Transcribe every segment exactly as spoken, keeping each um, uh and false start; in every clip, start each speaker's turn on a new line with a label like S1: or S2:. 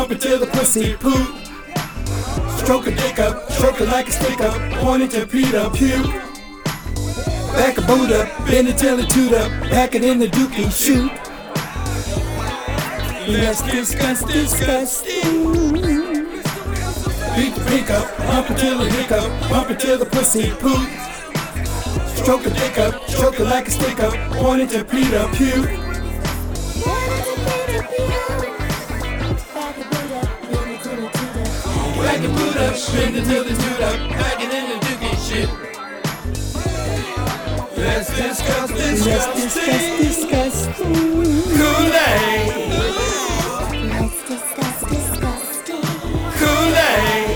S1: pump it till the pussy poop. Stroke a dick up, stroke it like a stick up, point it to Peter puke. Back a boot up, bend it till it toot up, pack it in the dookie, shoot. That's disgusting, disgusting. Beat the pink up, pump it till the hiccup, pump it till the pussy poop. Stroke a dick up, stroke it like a stick up, point it to Peter puke. Back the boot up, bend it till the toot up, pack it in the dookie, shit. Let's discuss, discuss, Let's discuss, disgusting. Kool-Aid.
S2: Let's discuss disgusting.
S1: Kool-Aid.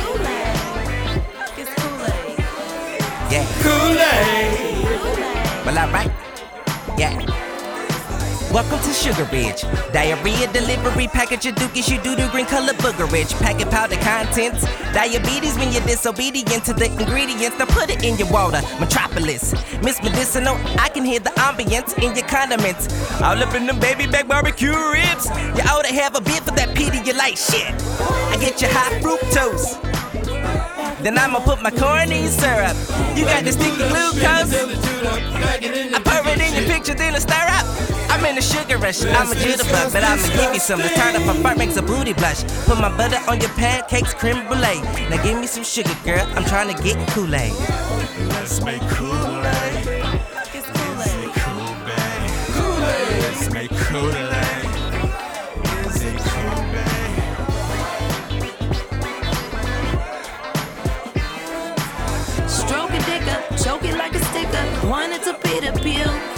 S2: It's Kool-Aid.
S3: Yeah.
S1: Kool-Aid.
S3: Well, alright. Yeah. Welcome to Sugar Ridge. Diarrhea delivery package of dookies, you do the green color booger rich. Packet powder contents. Diabetes when you're disobedient to the ingredients. Now put it in your water. Metropolis. Miss Medicinal, I can hear the ambience in your condiments. All up in them baby back barbecue ribs. You ought to have a bit for that Pedialyte shit. I get your high fructose. Then I'ma put my corn in syrup. You got the sticky glucose. I pour it in your picture, then I stir up. I'm in a sugar rush, I'm a jitterbug, but I'ma give you some. The turn up a fart makes a booty blush. Put my butter on your pancakes, creme brulee. Now give me some sugar, girl, I'm trying to get Kool-Aid.
S4: Let's make Kool-Aid.
S2: It's Kool-Aid.
S4: Kool-Aid. Let's make Kool-Aid. Is it Kool-Aid?
S2: Stroke a dick up, choke it like a sticker. Want it to Peter Pew.